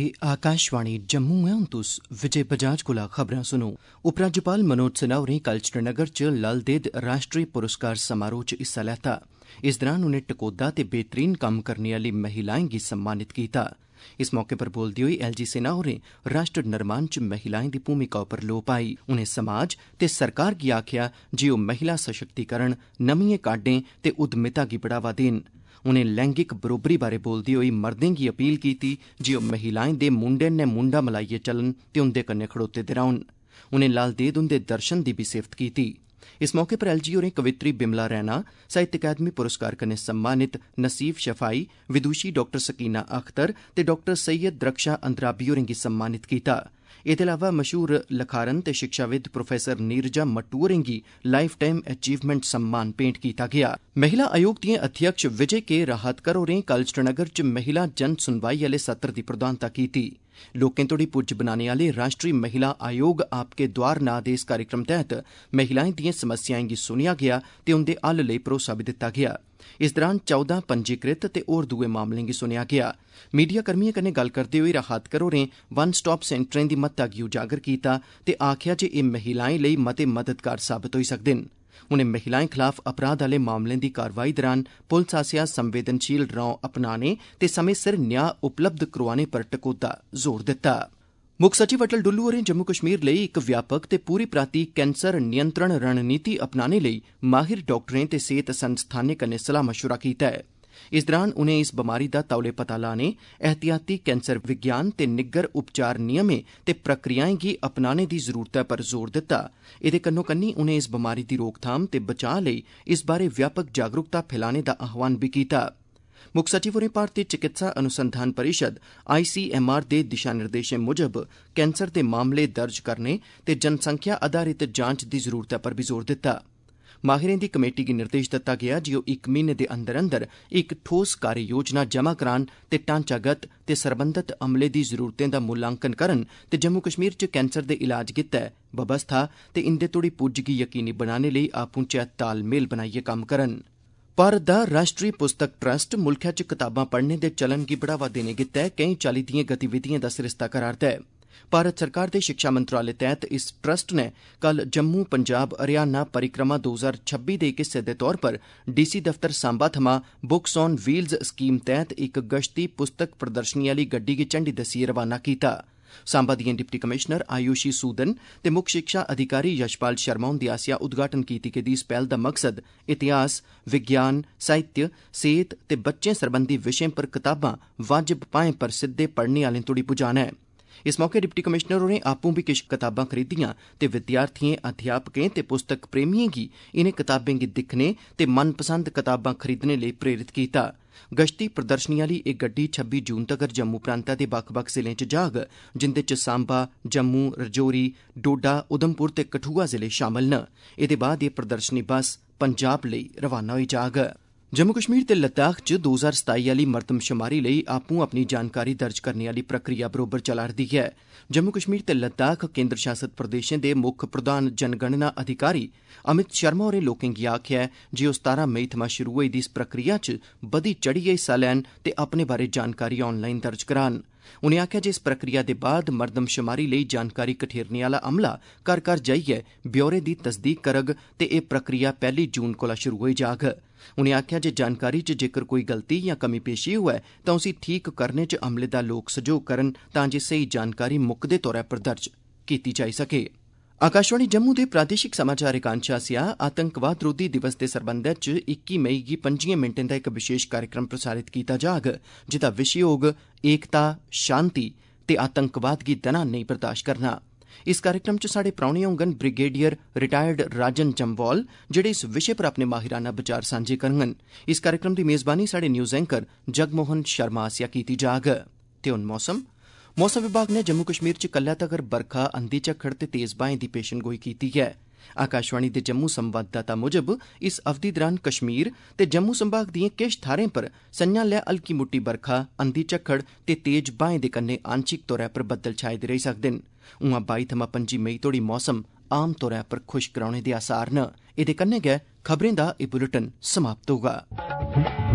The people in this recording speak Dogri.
आकाशवाणी जम्मू है। हुण तुस विजय बजाज कोला खबरां सुनो। उपराज्यपाल मनोज सिन्हा होरें कल श्रीनगर च लाल देद राष्ट्रीय पुरस्कार समारोह च हिस्सा लैता। इस दौरान उनें टकोह्दा ते बेहतरीन कम्म करने आह्ली महिलाएं गी सम्मानित कीता। इस मौके पर बोलदे होई एलजी सिन्हा होरें राष्ट्र निर्माण च महिलाएं दी भूमिका उप्पर लोऽ पाई। उनें समाज ते सरकार गी आखेआ जे ओह् महिला सशक्तिकरण, नमिएं काड्डें ते उद्यमिता गी बढ़ावा देन। उनें लैंगिक बरोबरी बारै बोलदे होई मर्दें गी अपील कीती जे ओह् महिलाएं दे मुंडे नै मुंडा मलाइयै चलन ते उंदे कन्नै खड़ोते दे रौह्न। उनें लाल देद हुंदे दर्शन दी बी सिफ्त कीती। इस मौके पर एलजी होरें कवित्री बिमला रैना, साहित्य अकादमी पुरस्कार कन्नै सम्मानित नसीफ शफाई, विदुषी डाक्टर सकीना अख्तर ते डाक्टर सैयद रक्षा अंद्राबी होरें गी सम्मानित कीता। एह्दे अलावा मशहूर लखारन ते शिक्षाविद प्रोफेसर नीरजा मट्टू होरें गी लाइफ टाइम अचीवमेंट सम्मान भेंट कीता गेआ। महिला आयोग दिएं अध्यक्ष विजय के राहतकर होरें कल श्रीनगर च महिला जन सुनवाई आह्ले सत्र दी प्रधानता कीती। लोकें तोड़ी पुज्ज बनाने आह्ले राष्ट्री महिला आयोग आपके द्वार नां दे इस कार्यक्रम तैह्त महिलाएं दिएं समस्याएं गी सुनेआ गेआ ते उंदे हल लेई भरोसा बी दित्ता गेआ। इस दौरान 14 पंजीकृत ते होर दुए मामलें गी सुनेआ गेआ। मीडिया कर्मियें कन्नै गल्ल करदे होई राहतकर होरें वन स्टाप सेंटरें दी महत्ता गी उजागर कीता ते आखेआ जे एह् महिलाएं लेई मते मददगार साबत होई सकदे न। उनें महिलाएं खलाफ अपराध आह्ले मामलें दी कार्रवाई दौरान पुलस आसेआ संवेदनशील रौं अपनाने ते समें सिर न्याऽ उपलब्ध करोआने पर टकोह्दा जोर दित्ता। मुक्ख सचिव अटल डुल्लू होरें जम्मू कश्मीर लेई इक व्यापक ते पूरी पराती कैंसर नियंत्रण रणनीति अपनाने लेई माहिर डाक्टरें ते सेहत संस्थानें कन्नै सलाह मशवरा कीता है। इस दौरान उनें इस बमारी दा तौले पता लाने, एहतियाती कैंसर विज्ञान ते निग्गर उपचार नियमें ते प्रक्रियाएं गी अपनाने दी जरूरतै पर जोर दित्ता। एह्दे कन्नो कन्नी उनें इस बमारी दी रोकथाम ते बचाऽ लेई इस बारै व्यापक जागरूकता फैलाने दा आह्वान बी कीता। मुक्ख सचिव होरें भारतीय चिकित्सा अनुसंधान परिषद ICMR दे दिशा निर्देशें मुजब कैंसर दे मामले दर्ज करने ते जनसंख्या आधारित जांच दी जरूरतै पर बी जोर दित्ता। माहिरें दी कमेटी गी निर्देश दित्ता गेआ जे ओह् 1 म्हीने दे अंदर अंदर इक ठोस कार्य योजना जमा करान ते ढांचागत ते सरबंधत अमले दी जरूरतें दा मुलांकन करन ते जम्मू कश्मीर च कैंसर दे इलाज गित्तै बवस्था ते इंदे तोड़ी पुज्ज गी यकीनी बनाने लेई आपूं चै तालमेल बनाइयै कम्म करन। भारत दा राष्ट्री पुस्तक ट्रस्ट मुल्खै च कताबां पढ़ने दे चलन गी बढ़ावा देने गित्तै केईं चाल्ली दिएं गतिविधिएं दा सरिस्ता करा'रदा है। भारत सरकार दे शिक्षा मंत्रालय तैह्त इस ट्रस्ट नै कल जम्मू पंजाब हरियाणा परिक्रमा 2026 दे इक हिस्से दे तौर पर DC दफ्तर सांबा थमां बुक्स ऑन व्हील्स स्कीम तैह्त इक गश्ती पुस्तक प्रदर्शनी आह्ली गड्डी गी झंडी दस्सियै रवाना कीता। सांबा दिएं डिप्टी कमिशनर आयुषी सूदन ते मुक्ख शिक्षा अधिकारी यशपाल शर्मा हुंदे आसेआ उद्घाटन कीती गेदी इस पैह्ल दा मकसद इतिहास, विज्ञान, साहित्य, सेहत ते बच्चें सरबंधी विशें पर कताबां वाजिब भाएं पर सिद्दे पढ़ने आह्लें तोड़ी पुजाना है। इस मौके डिप्टी कमिशनर होरें आपूं बी किश कताबां खरीदियां ते विद्यार्थिएं, अध्यापकें ते पुस्तक प्रेमिएं गी इनें कताबें गी दिक्खने ते मनपसंद कताबां खरीदने लेई प्रेरित कीता। गश्ती प्रदर्शनी आह्ली एह् गड्डी 26 जून तगर जम्मू प्रांतै दे बक्ख-बक्ख जिलें च जाग, जिंदे च सांबा, जम्मू, रजौरी, डोडा, उधमपुर ते कठुआ जिले शामल न। एह्दे बाद एह् प्रदर्शनी बस पंजाब लेई रवाना होई जाग। जम्मू कश्मीर ते लद्दाख च 2027 आह्ली मरदमशुमारी लेई आपूं अपनी जानकारी दर्ज करने आह्ली प्रक्रिया बरोबर चला'रदी ऐ। जम्मू कश्मीर ते लद्दाख केंद्र शासित प्रदेशें दे मुक्ख प्रधान जनगणना अधिकारी अमित शर्मा होरें लोकें गी आखेआ ऐ जे ओह् 17 मई थमां शुरू होई दी इस प्रक्रिया च बधी चढ़ियै हिस्सा लैन ते अपने बारै जानकारी ऑनलाइन दर्ज करान। उनें आखेआ जे इस प्रक्रिया दे बाद मरदमशुमारी लेई जानकारी कठेरने आह्ला अमला घर घर जाइयै ब्यौरे दी तसदीक करग ते एह् प्रक्रिया 1 जून कोला शुरू होई जाग। उनें आखेआ जे जानकारी च जेकर कोई गलती या कमी पेशी होऐ तां उसी ठीक करने च अमले दा लोक सैह्योग करन तां जे स्हेई जानकारी मुक्कदे तौरा पर दर्ज कीती जाई सके। आकाशवाणी जम्मू दे प्रादेशिक समाचार एकांश आसेआ आतंकवाद रोधी दिवस दे सरबंधै च 21 मई गी 5 मिंटें दा इक विशेष कार्यक्रम प्रसारित कीता जाग, जेह्दा विशे होग एकता, शांति ते आतंकवाद गी दना नेईं बर्दाश्त करना। इस कार्यक्रम च साढ़े परौह्ने होङन ब्रिगेडियर रिटायर्ड राजन जम्वाल, जेह्ड़े इस विशे पर अपने माहिराना विचार सांझे करङन। इस कार्यक्रम दी मेज़बानी साढ़े न्यूज़ एंकर जगमोहन शर्मा आसेआ कीती जाग। ते हुन मौसम विभाग ने जम्मू कश्मीर च कल्लै तगर बरखा, अंधी झक्खड़ ते तेज़ ब्हाएं दी पेशनगोई कीती ऐ। आकाशवाणी दे जम्मू संवाददाता मुजब इस अवधि दौरान कश्मीर ते जम्मू संभाग दिएं किश थाह्रें पर संझां लै हल्की मुट्टी बरखा, अंधी झक्खड़ ते तेज ब्हाएं दे कन्नै आंशिक तौरा पर बद्दल छाए दे रेही सकदे न। उआं 22 थमां 25 मई तोड़ी मौसम आम तौरा पर खुश्क रौह्ने दे आसार न। एह्दे कन्नै गै खबरें दा एह् बुलेटिन समाप्त होगा।